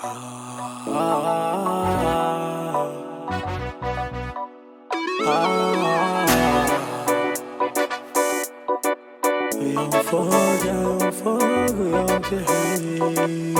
يوم فوق يوم فوق ويوم تحيط.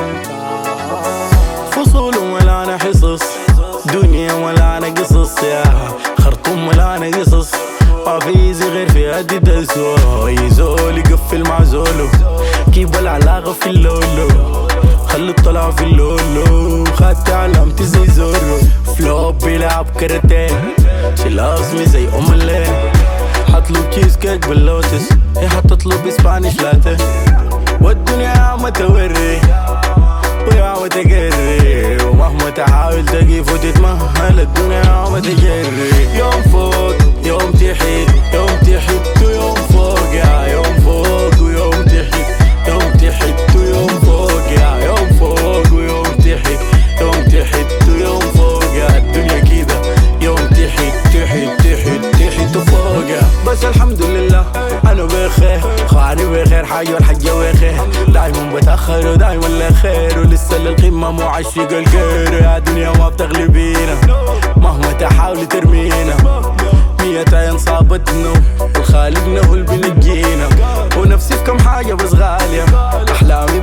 فصول ولا انا حصص، دنيا ولا انا قصص، يا خرطوم ولا انا قصص. ما في زي غير في هدي دسوة، اي زول يقفل مع زولو. كيف العلاقة في اللولو، خلي الطلع في اللولو. خدت علامتي زي زورو، فلوب بيلعب كاراتيه، شيل اسمي زي الليل. حطلب تشيز كيك باللوتس، هي حتطلب اسبانيش لاتيه. والدنيا عم توري ويا عم تقري، ومهما تحاول تقيف وتتمهل الدنيا عم تجري. يوم فوق يوم تحيط، يوم تحيط ويوم فوق، يا يوم فوق ويوم تحيط، يوم تحيط ويوم فوق، يا يوم فوق ويوم تحيط، يوم تحيط ويوم فوق. يا الدنيا كده يوم تحيط تحيط تحيط تحيط وفوق. بس الحمد لله انا بخير، خاني بخير، حاجة والحاجة بخير. دايما بتأخر ودايما لخير، ولسه للقمة مو عشق الغير. يا دنيا ما بتغلبينا مهما تحاولي ترمينا، 100 عين صابتنا وخالقنا هو اللي بنجينا. ونفسي في كم حاجة بس غالية، أحلامي